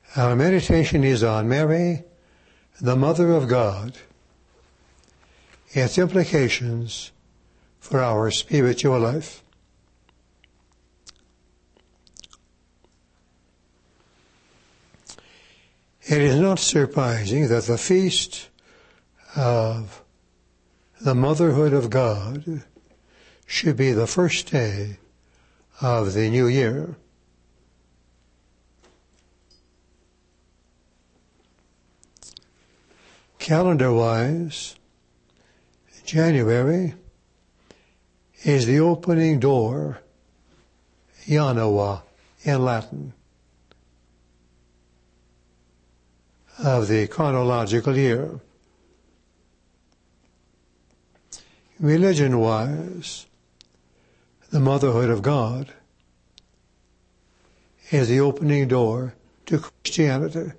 Our meditation is on Mary, the Mother of God, its implications for our spiritual life. It is not surprising that the feast of the motherhood of God should be the first day of the new year. Calendar-wise, January is the opening door, Januar in Latin, of the chronological year. Religion-wise, the motherhood of God is the opening door to Christianity.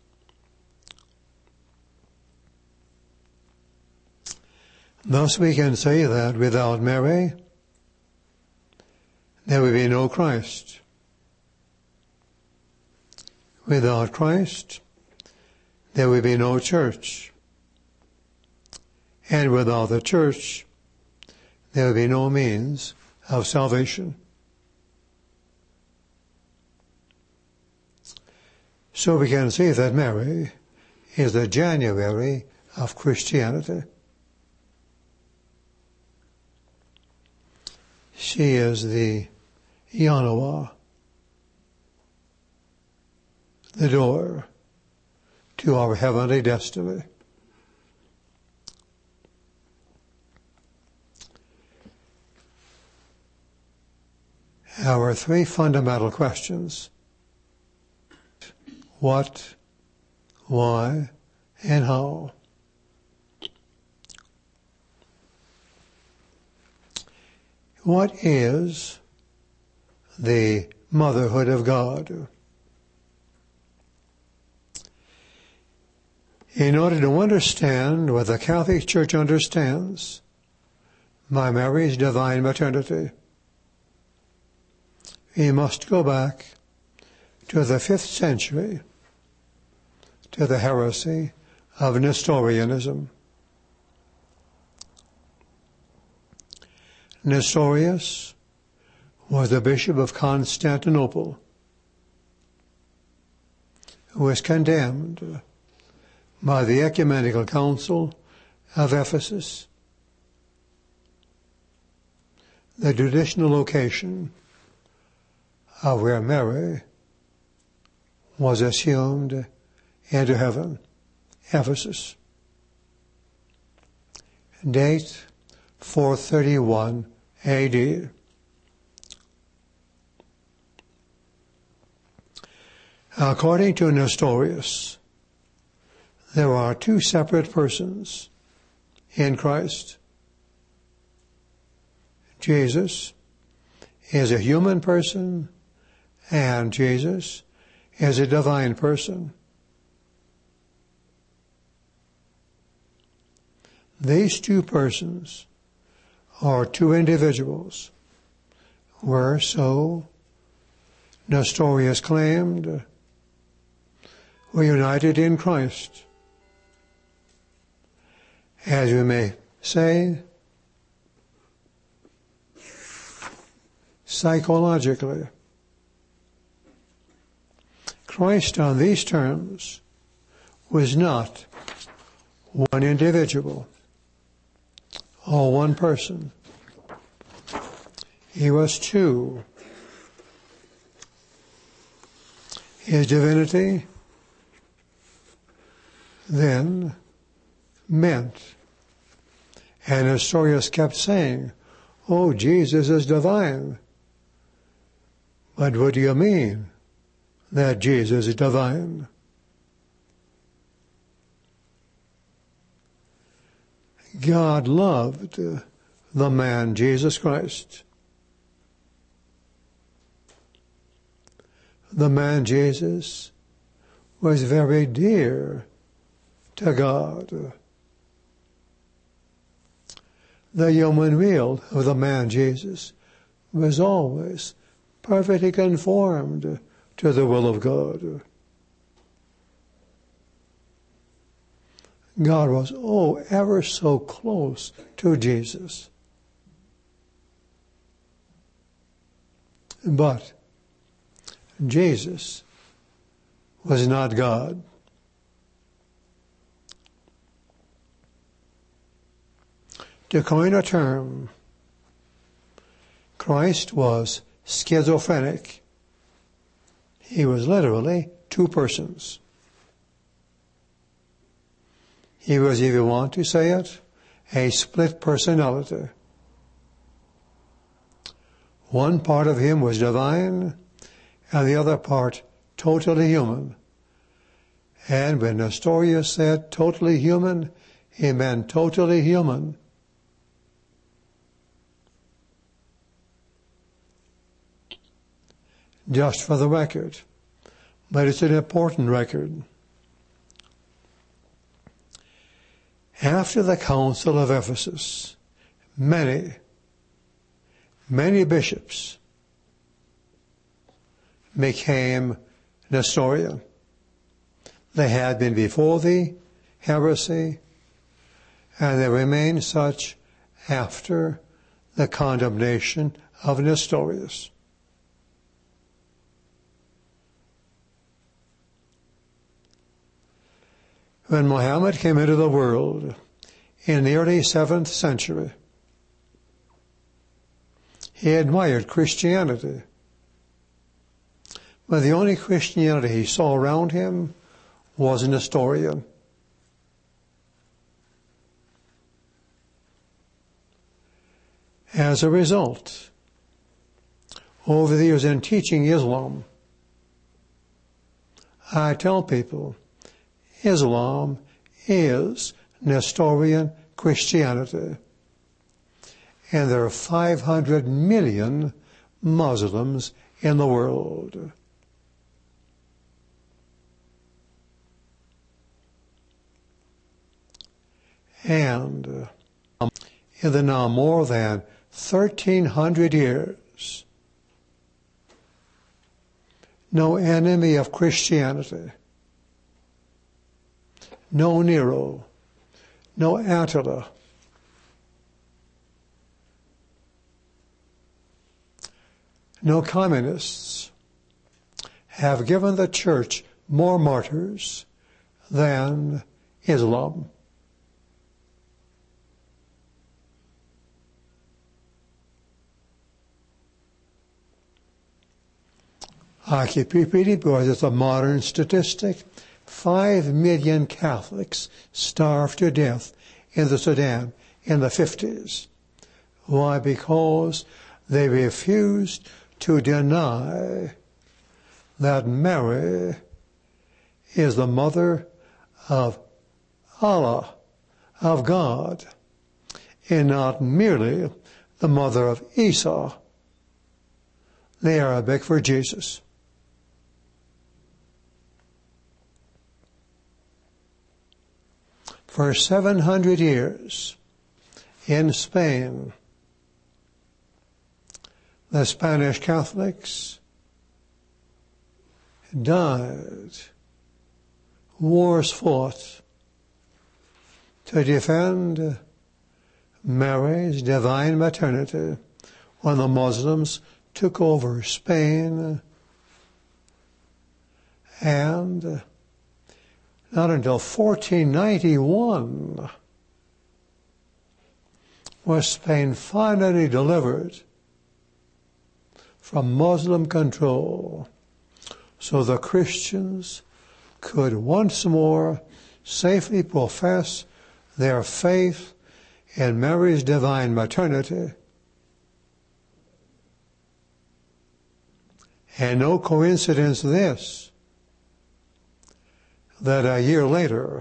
Thus we can say that without Mary, there would be no Christ. Without Christ, there would be no church. And without the church, there would be no means of salvation. So we can say that Mary is the January of Christianity. She is the Januar, the door to our heavenly destiny. Our three fundamental questions: what, why, and how. What is the motherhood of God? In order to understand what the Catholic Church understands by Mary's divine maternity, we must go back to the 5th century, to the heresy of Nestorianism. Nestorius was the Bishop of Constantinople, who was condemned by the Ecumenical Council of Ephesus, the traditional location of where Mary was assumed into heaven, Ephesus. Date 431 A.D. According to Nestorius, there are two separate persons in Christ. Jesus is a human person, and Jesus is a divine person. These two persons, or two individuals, were, so Nestorius claimed, were united in Christ. As we may say, psychologically. Christ on these terms was not one individual or one person. He was two. His divinity then meant, and Nestorius kept saying, "Oh, Jesus is divine." But what do you mean that Jesus is divine? God loved the man Jesus Christ. The man Jesus was very dear to God. The human will of the man Jesus was always perfectly conformed to the will of God. God was, ever so close to Jesus. But Jesus was not God. To coin a term, Christ was schizophrenic. He was literally two persons. He was, if you want to say it, a split personality. One part of him was divine, and the other part totally human. And when Nestorius said totally human, he meant totally human. Just for the record, but it's an important record. After the Council of Ephesus, many bishops became Nestorian. They had been before the heresy, and they remained such after the condemnation of Nestorius. When Muhammad came into the world in the early 7th century, he admired Christianity. But the only Christianity he saw around him was Nestorian. As a result, over the years in teaching Islam, I tell people, Islam is Nestorian Christianity. And there are 500 million Muslims in the world. And in the now more than 1,300 years, no enemy of Christianity, no Nero, no Attila, no communists have given the church more martyrs than Islam. I keep repeating because it's a modern statistic. 5 million Catholics starved to death in the Sudan in the 50s. Why? Because they refused to deny that Mary is the mother of Allah, of God, and not merely the mother of Isa, the Arabic for Jesus. For 700 years in Spain, the Spanish Catholics died, wars fought to defend Mary's divine maternity when the Muslims took over Spain, and not until 1491 was Spain finally delivered from Muslim control, so the Christians could once more safely profess their faith in Mary's divine maternity. And no coincidence this, that a year later,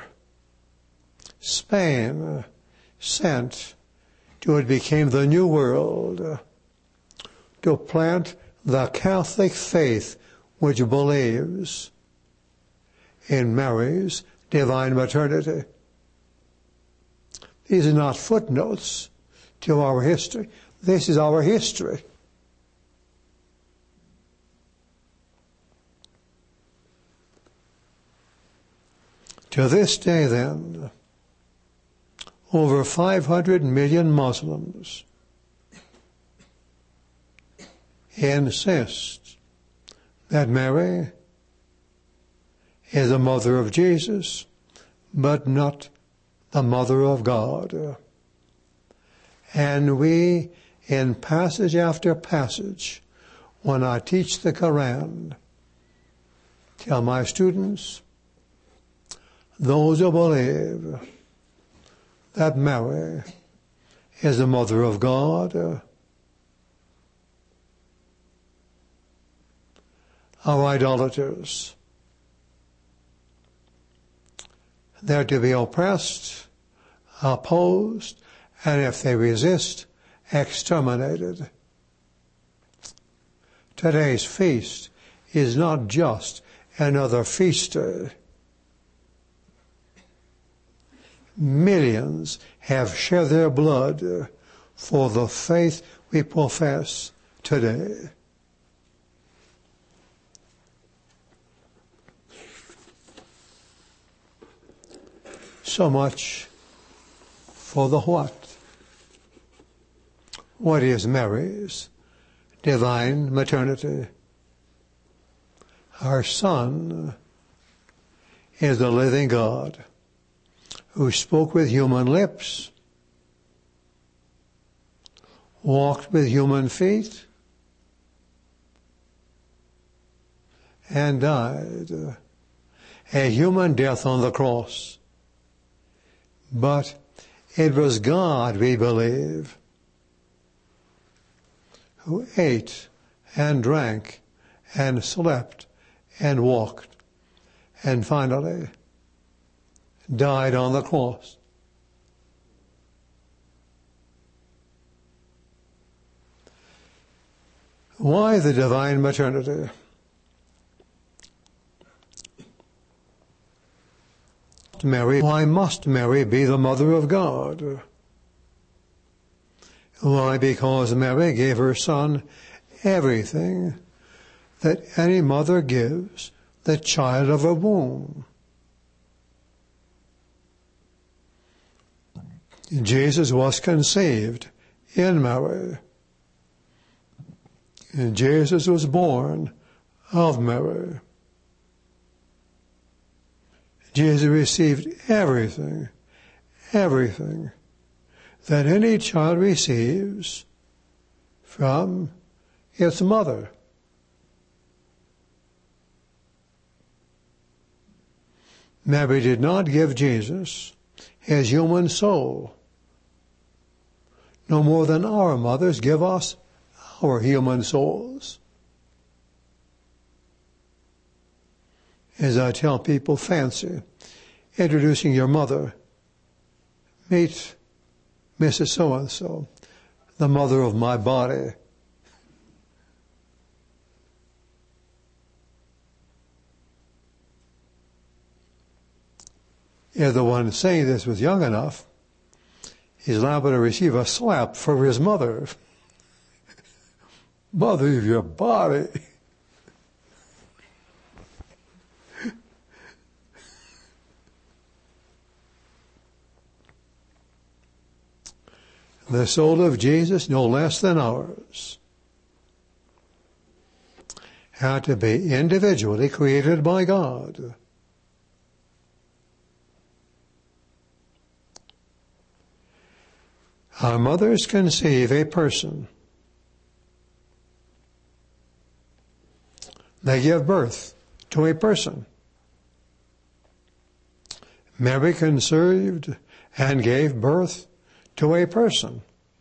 Spain sent to what became the New World to plant the Catholic faith which believes in Mary's divine maternity. These are not footnotes to our history. This is our history. To this day, then, over 500 million Muslims insist that Mary is the mother of Jesus, but not the mother of God. And we, in passage after passage, when I teach the Quran, tell my students, those who believe that Mary is the mother of God are idolaters. They're to be oppressed, opposed, and if they resist, exterminated. Today's feast is not just another feast day. Millions have shed their blood for the faith we profess today. So much for the what. What is Mary's divine maternity? Our Son is the living God who spoke with human lips, walked with human feet, and died a human death on the cross. But it was God, we believe, who ate and drank and slept and walked and finally died on the cross. Why the divine maternity? Mary, why must Mary be the mother of God? Why? Because Mary gave her Son everything that any mother gives the child of her womb. Jesus was conceived in Mary. And Jesus was born of Mary. Jesus received everything that any child receives from its mother. Mary did not give Jesus his human soul, no more than our mothers give us our human souls. As I tell people, fancy introducing your mother. Meet Mrs. So-and-so, the mother of my body. If the one saying this was young enough, he's liable to receive a slap for his mother. Mother of your body. The soul of Jesus, no less than ours, had to be individually created by God. Our mothers conceive a person. They give birth to a person. Mary conceived and gave birth to a person.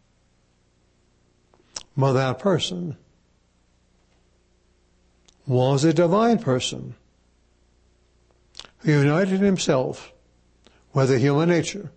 But that person was a divine person who united himself with a human nature.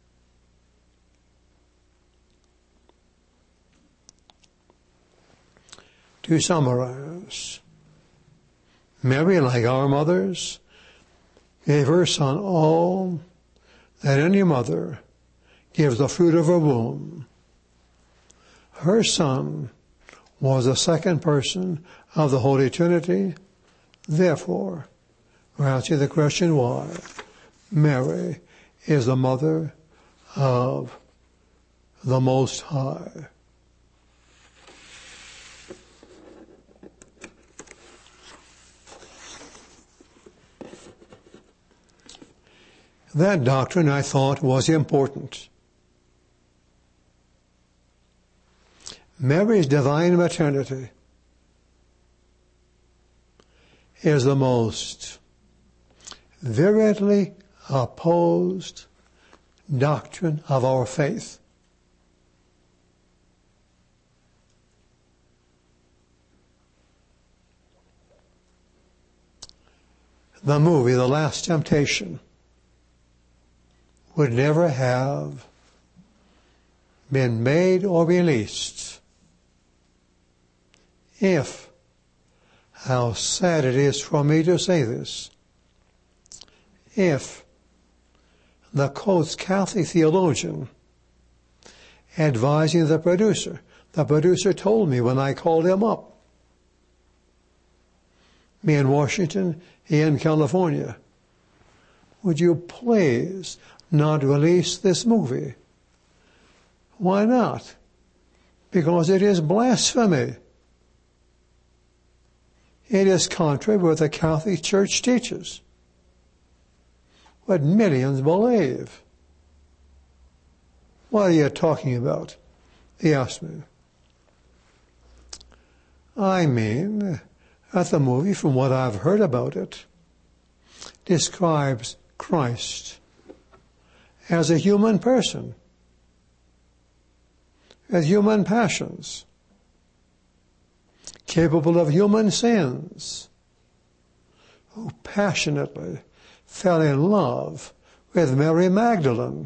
To summarize, Mary, like our mothers, gave her Son all that any mother gives the fruit of her womb. Her Son was the second person of the Holy Trinity. Therefore, we're asking the question why. Mary is the mother of the Most High. That doctrine, I thought, was important. Mary's divine maternity is the most virulently opposed doctrine of our faith. The movie, The Last Temptation, would never have been made or released if, how sad it is for me to say this, if the Coates Catholic theologian advising the producer told me when I called him up, me in Washington, he in California, would you please not release this movie? Why not? Because it is blasphemy. It is contrary to what the Catholic Church teaches, what millions believe. What are you talking about? He asked me. I mean that the movie, from what I've heard about it, describes Christ as a human person, with human passions, capable of human sins, who passionately fell in love with Mary Magdalene.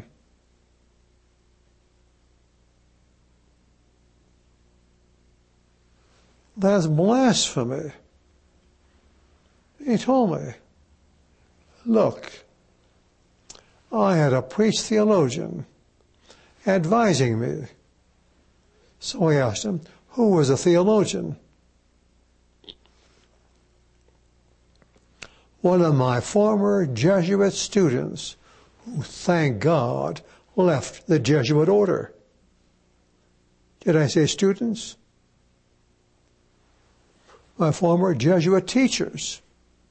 That's blasphemy. He told me, look, I had a priest theologian advising me. So I asked him, who was a theologian? One of my former Jesuit students, who, thank God, left the Jesuit order. Did I say students? My former Jesuit teachers.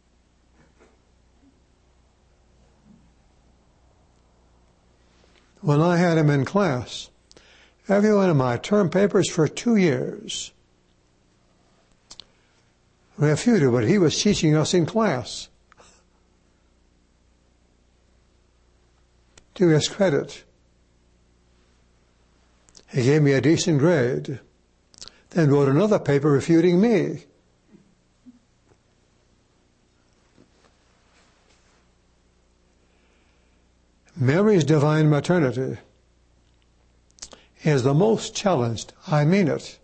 When I had him in class, every one of my term papers for 2 years refuted what he was teaching us in class. To his credit, he gave me a decent grade, then wrote another paper refuting me. Mary's divine maternity is the most challenged, I mean it.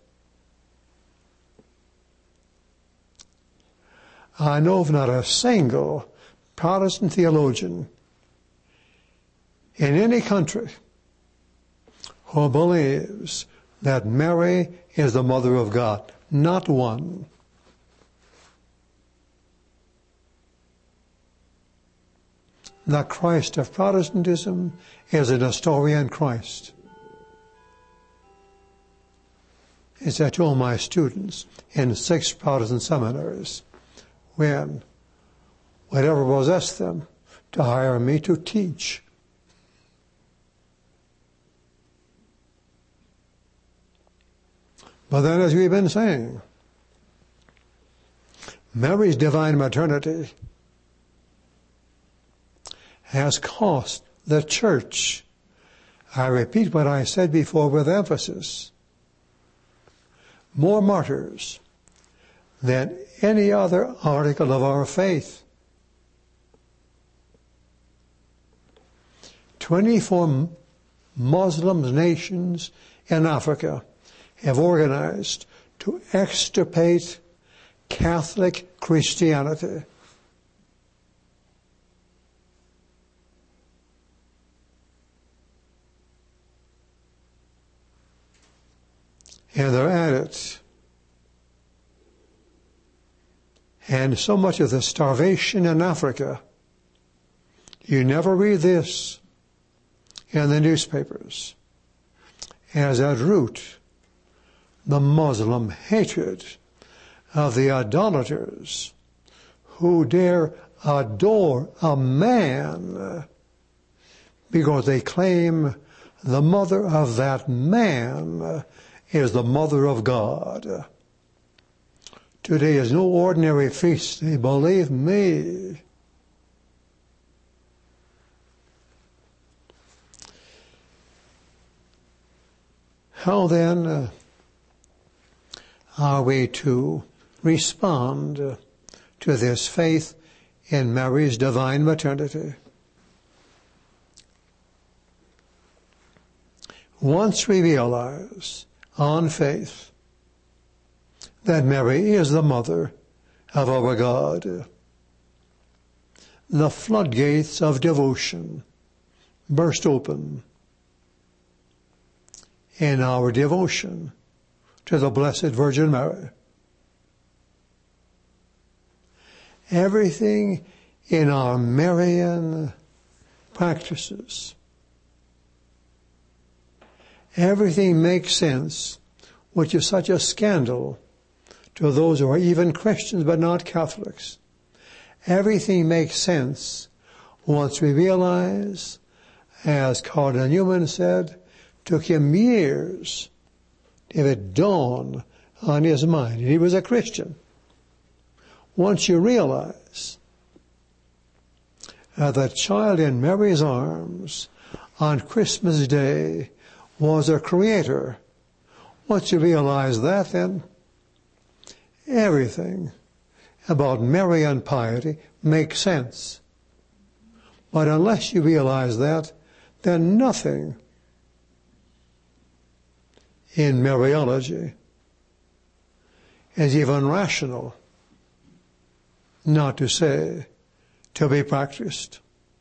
I know of not a single Protestant theologian in any country who believes that Mary is the Mother of God. Not one. The Christ of Protestantism is a Nestorian Christ. As I told my students in 6 Protestant seminaries, when whatever possessed them to hire me to teach. But then, as we've been saying, Mary's divine maternity has cost the church, I repeat what I said before with emphasis, more martyrs than any other article of our faith. 24 Muslim nations in Africa have organized to extirpate Catholic Christianity. And they're at it. And so much of the starvation in Africa, you never read this in the newspapers has at root the Muslim hatred of the idolaters who dare adore a man because they claim the mother of that man is the mother of God. Today is no ordinary feast day, believe me. How then are we to respond to this faith in Mary's divine maternity? Once we realize on faith that Mary is the mother of our God, the floodgates of devotion burst open in our devotion to the Blessed Virgin Mary. Everything in our Marian practices, everything makes sense, which is such a scandal to those who are even Christians but not Catholics. Everything makes sense once we realize, as Cardinal Newman said, took him years to have it dawn on his mind. He was a Christian. Once you realize the child in Mary's arms on Christmas Day was a creator, once you realize that, then everything about Marian piety makes sense. But unless you realize that, then nothing in Mariology is even rational, not to say to be practiced.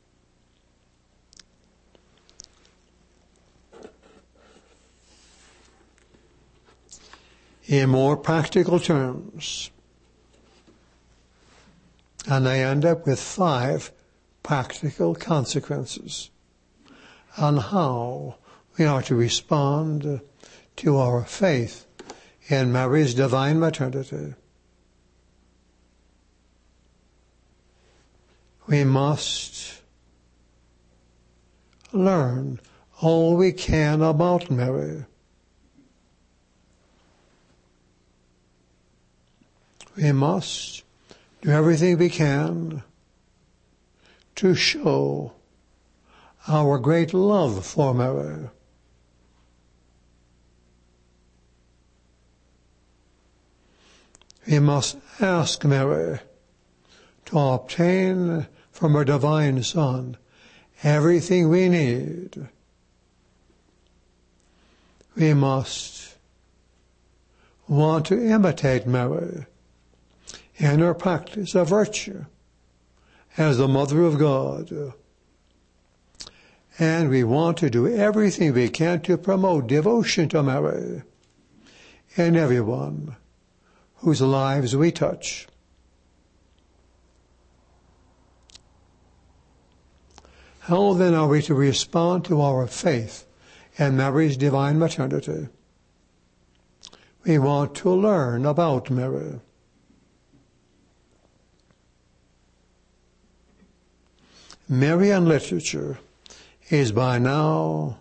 In more practical terms, and I end up with 5 practical consequences on how we are to respond to our faith in Mary's divine maternity. We must learn all we can about Mary. We must do everything we can to show our great love for Mary. We must ask Mary to obtain from her divine Son everything we need. We must want to imitate Mary in her practice of virtue as the Mother of God. And we want to do everything we can to promote devotion to Mary in everyone whose lives we touch. How then are we to respond to our faith in Mary's divine maternity? We want to learn about Mary. Marian literature is by now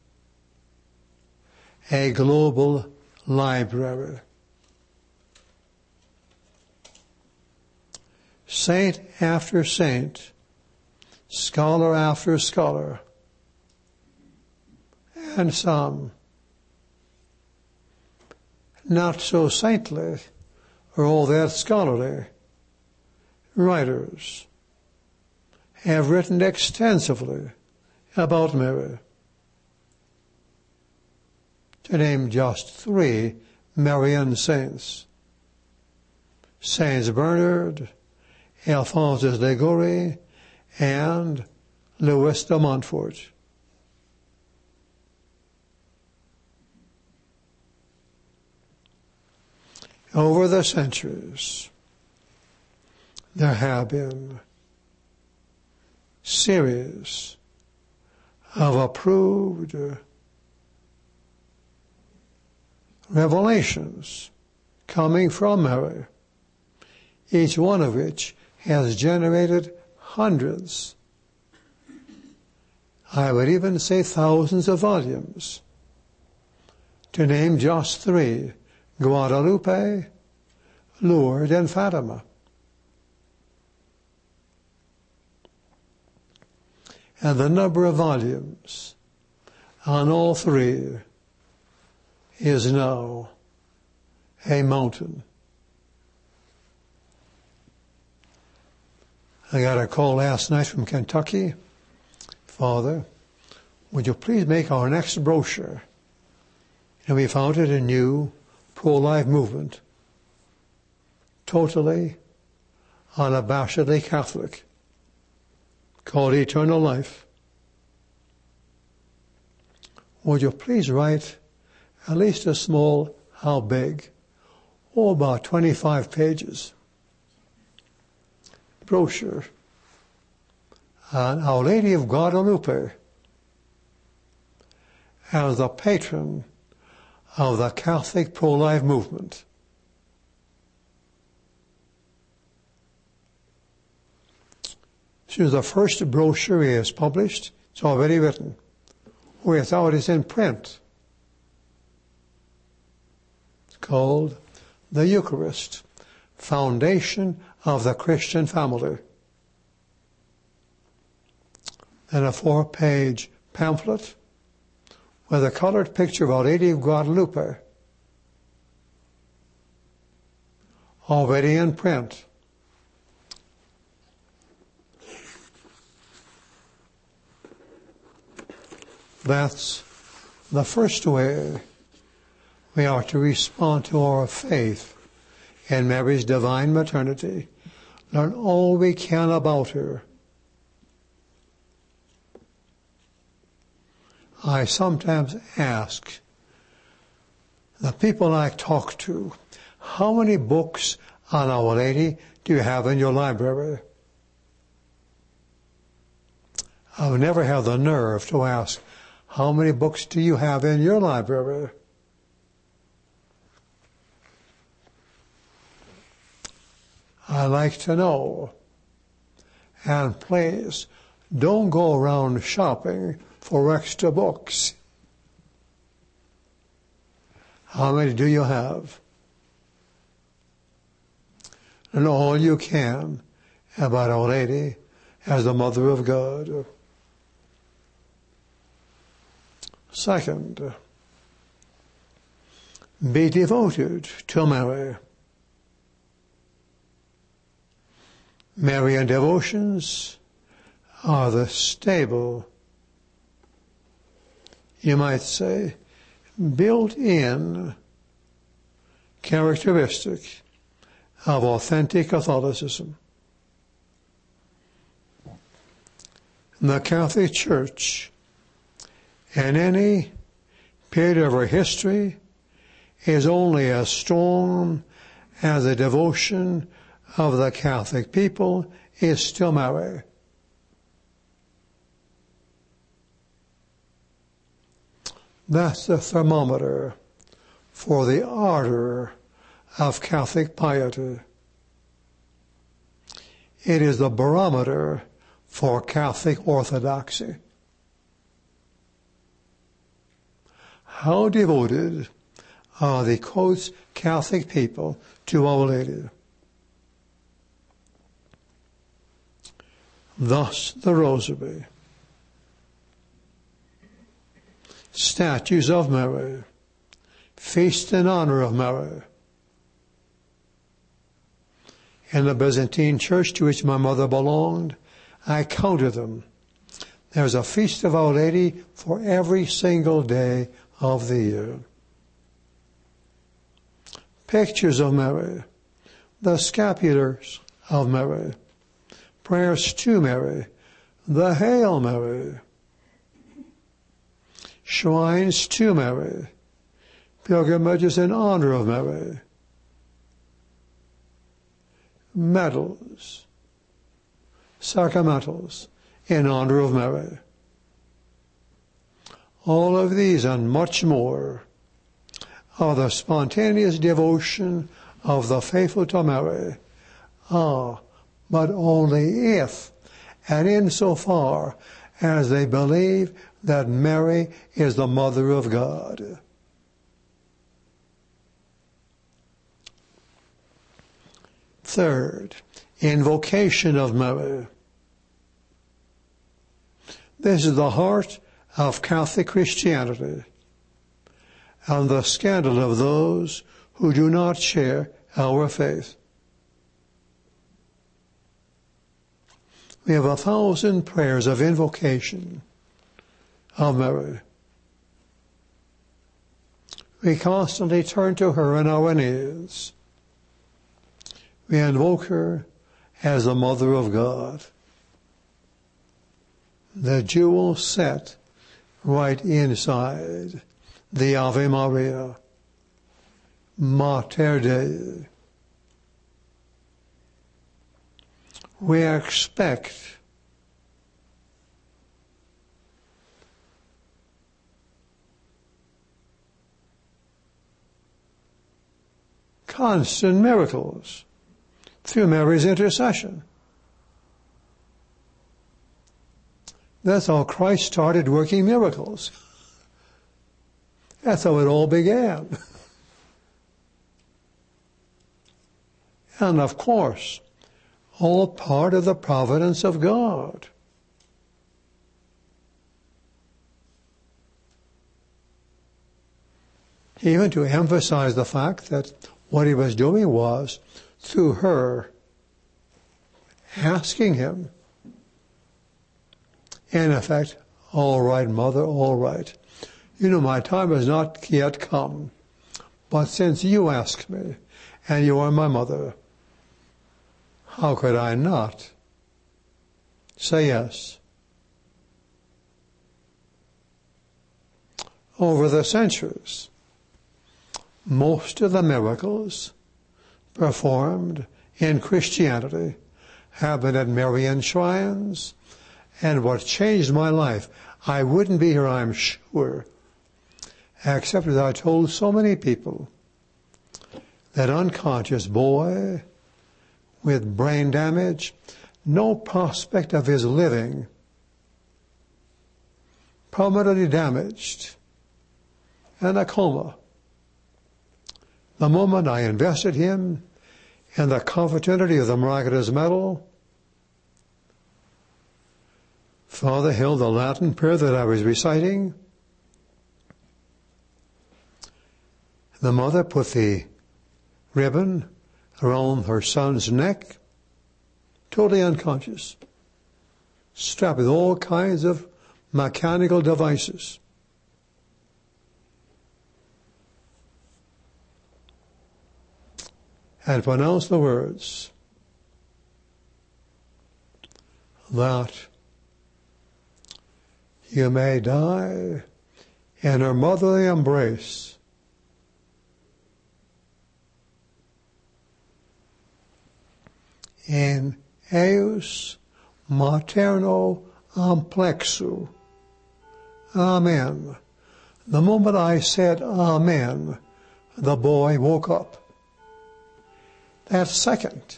a global library. Saint after saint, scholar after scholar, and some not so saintly or all that scholarly writers have written extensively about Mary. To name just 3 Marian saints: Saints Bernard, Alphonsus de Liguori, and Louis de Montfort. Over the centuries, there have been series of approved revelations coming from Mary, each one of which has generated hundreds, I would even say thousands of volumes. To name just three: Guadalupe, Lourdes, and Fatima. And the number of volumes on all three is now a mountain. I got a call last night from Kentucky. Father, would you please make our next brochure? And we founded a new pro-life movement, totally unabashedly Catholic, called Eternal Life. Would you please write at least a small, how big? Oh, about 25 pages. Brochure on Our Lady of Guadalupe as the patron of the Catholic pro-life movement. This is the first brochure he has published. It's already written. Without it's in print. It's called The Eucharist, Foundation of the Christian Family. And a 4-page pamphlet with a colored picture of Our Lady of Guadalupe, already in print. That's the first way we are to respond to our faith in Mary's divine maternity. Learn all we can about her. I sometimes ask the people I talk to, how many books on Our Lady do you have in your library? I would never have the nerve to ask, how many books do you have in your library? I like to know. And please, don't go around shopping for extra books. How many do you have? And all you can about Our Lady as the Mother of God. Second, be devoted to Mary. Marian devotions are the stable, you might say, built-in characteristic of authentic Catholicism. The Catholic Church, in any period of our history, is only as strong as the devotion of the Catholic people is to Mary. That's the thermometer for the ardor of Catholic piety. It is the barometer for Catholic orthodoxy. How devoted are the quotes Catholic people to Our Lady? Thus the Rosary. Statues of Mary. Feast in honor of Mary. In the Byzantine church to which my mother belonged, I counted them. There's a feast of Our Lady for every single day of the year. Pictures of Mary. The scapulars of Mary. Prayers to Mary. The Hail Mary. Shrines to Mary. Pilgrimages in honor of Mary. Medals. Sacramentals in honor of Mary. All of these and much more are the spontaneous devotion of the faithful to Mary. But only if and insofar as they believe that Mary is the Mother of God. Third, invocation of Mary. This is the heart of Catholic Christianity and the scandal of those who do not share our faith. We have 1,000 prayers of invocation of Mary. We constantly turn to her on our knees. We invoke her as the Mother of God, the jewel set right inside the Ave Maria, Mater Dei. We expect constant miracles through Mary's intercession. That's how Christ started working miracles. That's how it all began. And of course, all part of the providence of God. Even to emphasize the fact that what he was doing was, through her, asking him, in effect, all right, Mother, all right. You know, my time has not yet come, but since you ask me, and you are my mother, how could I not say yes? Over the centuries, most of the miracles performed in Christianity have been at Marian shrines, and what changed my life, I wouldn't be here, I'm sure, except as I told so many people, that unconscious boy with brain damage, no prospect of his living, permanently damaged, and a coma. The moment I invested him in the confraternity of the miraculous medal, Father held the Latin prayer that I was reciting. The mother put the ribbon around her son's neck, totally unconscious, strapped with all kinds of mechanical devices. And pronounced the words that you may die in her motherly embrace, in eius materno amplexu. Amen. The moment I said amen, the boy woke up. That second,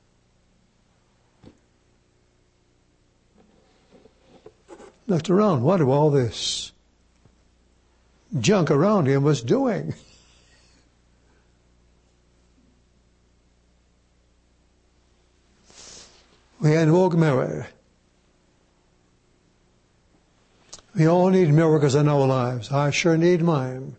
looked around, wondered what all this junk around him was doing. We invoke Mary. We all need miracles in our lives. I sure need mine.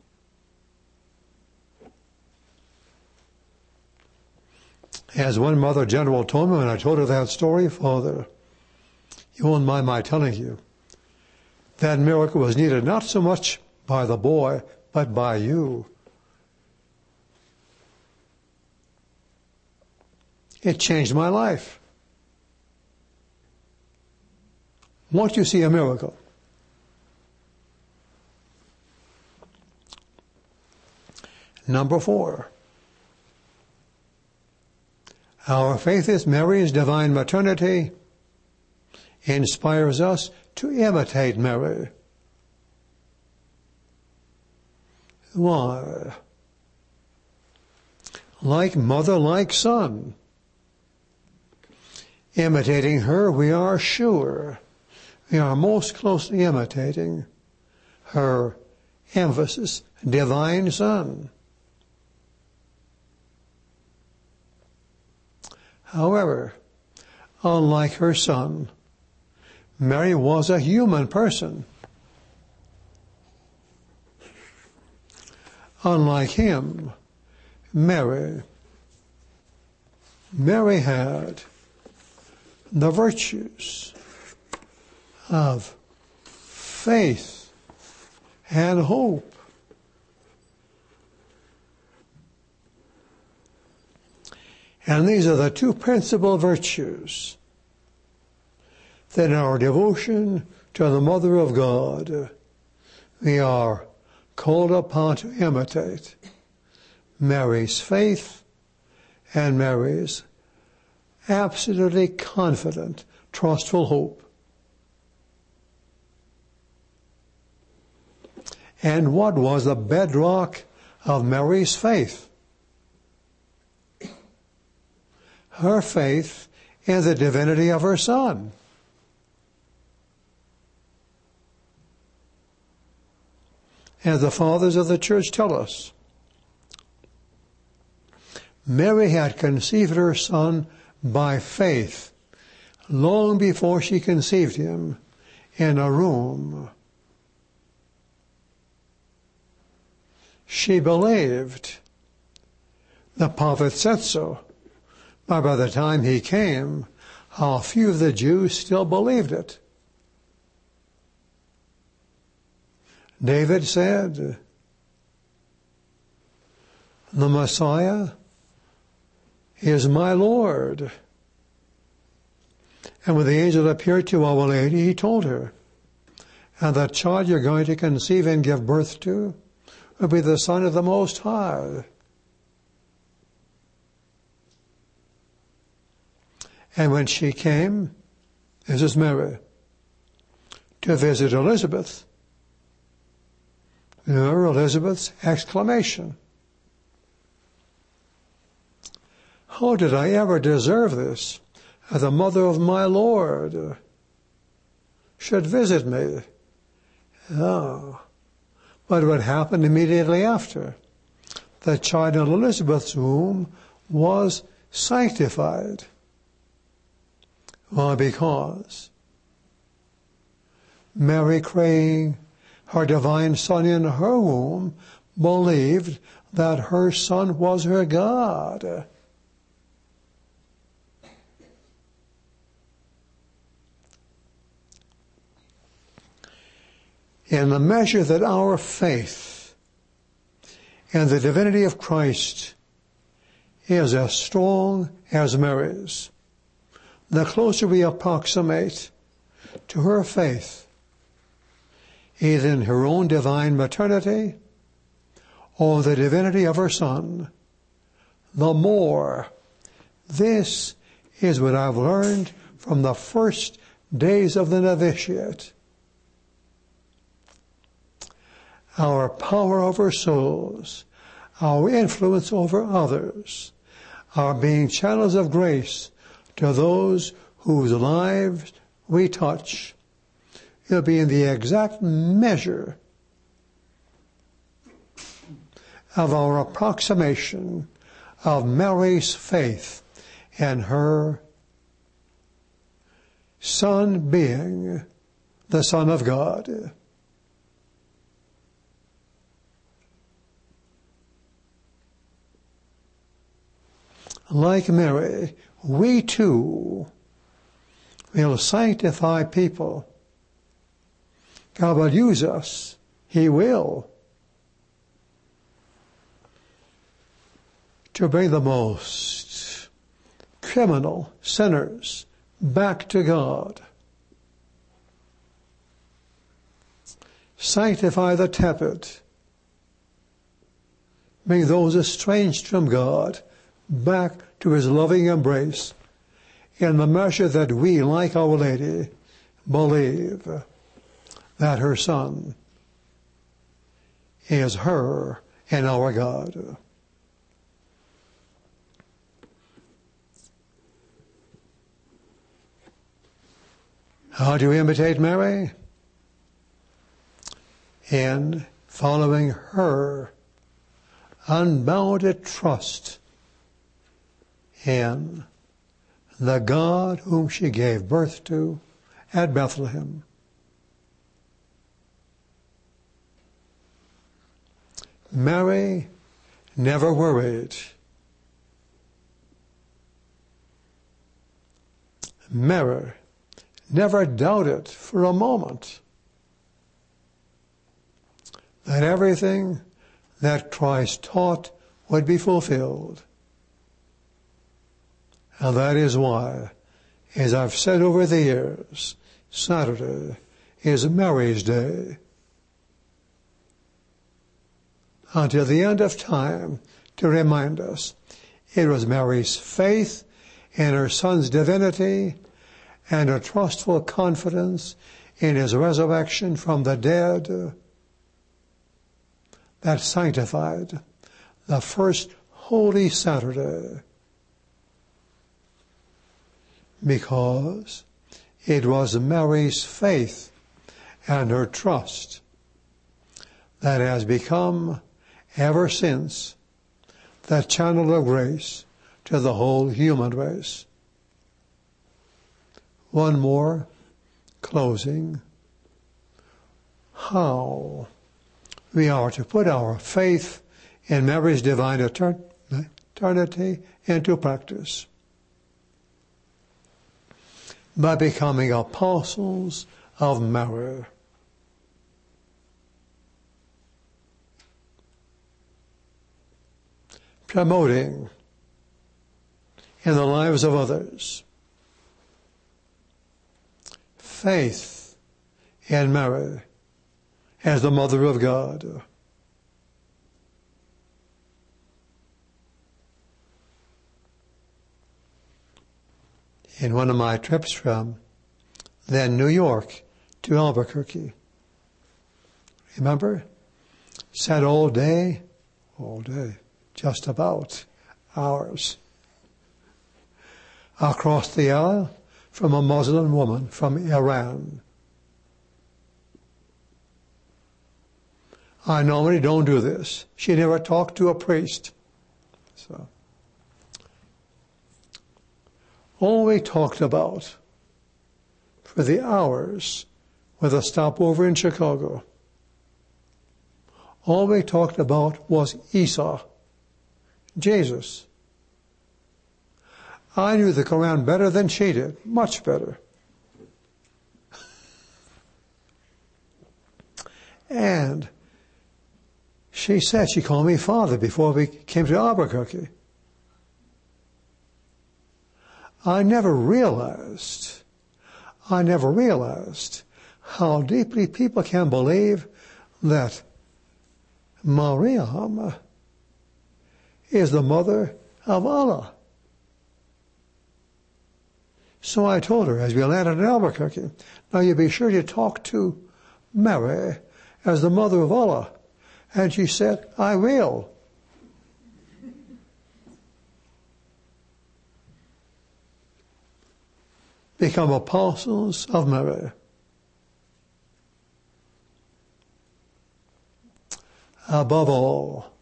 As one Mother General told me when I told her that story, Father, you won't mind my telling you, that miracle was needed not so much by the boy, but by you. It changed my life. Once you see a miracle, number 4, our faith in Mary's divine maternity inspires us to imitate Mary. Why? Like mother, like son. Imitating her, we are sure. We are most closely imitating her emphasis, divine Son. However, unlike her Son, Mary was a human person. Unlike him, Mary had the virtues of faith and hope. And these are the two principal virtues that in our devotion to the Mother of God we are called upon to imitate: Mary's faith and Mary's absolutely confident, trustful hope. And what was the bedrock of Mary's faith? Her faith in the divinity of her Son. As the fathers of the church tell us, Mary had conceived her Son by faith long before she conceived him in a room. She believed. The prophet said so. But by the time he came, how few of the Jews still believed it. David said, the Messiah is my Lord. And when the angel appeared to Our Lady, he told her, and the child you're going to conceive and give birth to will be the Son of the Most High. And when she came, this is Mary, to visit Elizabeth, remember Elizabeth's exclamation: how did I ever deserve this? The mother of my Lord should visit me. Oh. But what happened immediately after? The child in Elizabeth's womb was sanctified. Why? Because Mary, carrying her divine Son in her womb, believed that her Son was her God. In the measure that our faith in the divinity of Christ is as strong as Mary's, the closer we approximate to her faith, either in her own divine maternity or the divinity of her Son, the more. This is what I've learned from the first days of the novitiate. Our power over souls, our influence over others, our being channels of grace to those whose lives we touch, will be in the exact measure of our approximation of Mary's faith and her Son being the Son of God. Like Mary, we too will sanctify people. God will use us. He will. To bring the most criminal sinners back to God. Sanctify the tepid. Bring those estranged from God back to His loving embrace in the measure that we, like Our Lady, believe that her Son is her and our God. How do we imitate Mary? In following her unbounded trust in the God whom she gave birth to at Bethlehem. Mary never worried. Mary never doubted for a moment that everything that Christ taught would be fulfilled. And that is why, as I've said over the years, Saturday is Mary's Day. Until the end of time, to remind us, it was Mary's faith in her Son's divinity and her trustful confidence in his resurrection from the dead that sanctified the first Holy Saturday, because it was Mary's faith and her trust that has become, ever since, the channel of grace to the whole human race. One more closing. How we are to put our faith in Mary's divine eternity into practice. By becoming apostles of Mary. Promoting in the lives of others faith in Mary as the Mother of God. In one of my trips from then New York to Albuquerque, remember? Sat all day, just about hours, across the aisle from a Muslim woman from Iran. I normally don't do this. She never talked to a priest. So, all we talked about for the hours with a stopover in Chicago, all we talked about was Esau, Jesus. I knew the Quran better than she did, much better. And she said, she called me father before we came to Albuquerque. I never realized how deeply people can believe that Maryam is the mother of Allah. So I told her as we landed in Albuquerque, now you be sure to talk to Mary as the mother of Allah. And she said, I will. Become apostles of Mary. Above all,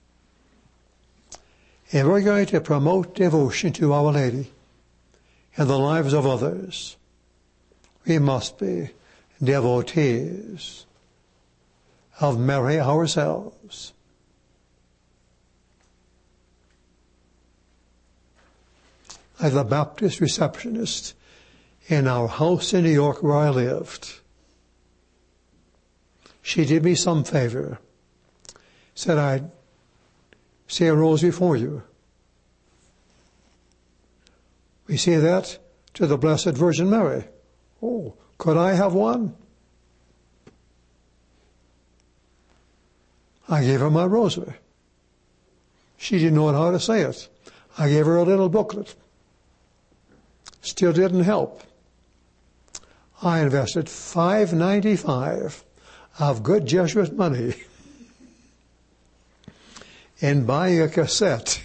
if we're going to promote devotion to Our Lady in the lives of others, we must be devotees of Mary ourselves. As a Baptist receptionist in our house in New York where I lived, she did me some favor. Said I'd say a rosary for you. We say that to the Blessed Virgin Mary. Oh, could I have one? I gave her my rosary. She didn't know how to say it. I gave her a little booklet. Still didn't help. I invested $5.95 of good Jesuit money in buying a cassette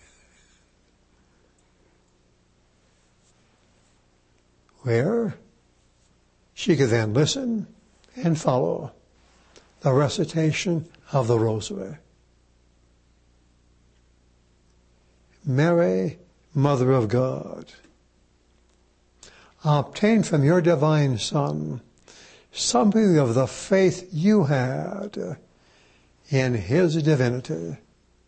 where she could then listen and follow the recitation of the Rosary. Mary, Mother of God, obtain from your divine Son something of the faith you had in his divinity,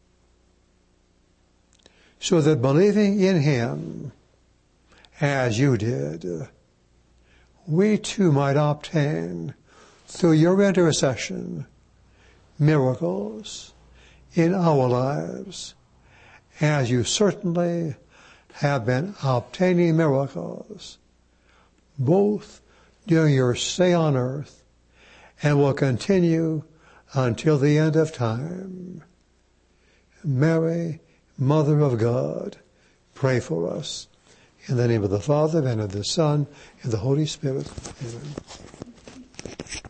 so that believing in him as you did, we too might obtain, through your intercession, miracles in our lives, as you certainly have been obtaining miracles, both during your stay on earth and will continue until the end of time. Mary, Mother of God, pray for us. In the name of the Father, and of the Son, and the Holy Spirit. Amen.